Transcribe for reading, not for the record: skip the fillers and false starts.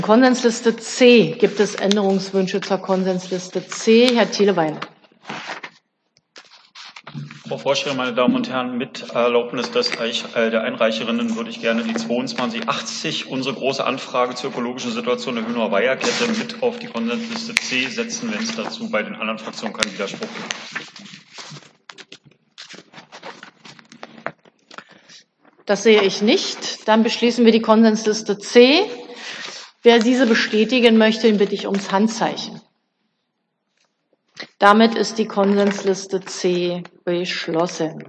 Konsensliste C. Gibt es Änderungswünsche zur Konsensliste C? Herr Thielewein. Frau Vorsteherin, meine Damen und Herren, mit Erlaubnis der Einreicherinnen würde ich gerne die 2280, unsere große Anfrage zur ökologischen Situation der Hühner Weiherkette, mit auf die Konsensliste C setzen, wenn es dazu bei den anderen Fraktionen keinen Widerspruch gibt. Das sehe ich nicht. Dann beschließen wir die Konsensliste C. Wer diese bestätigen möchte, den bitte ich ums Handzeichen. Damit ist die Konsensliste C beschlossen.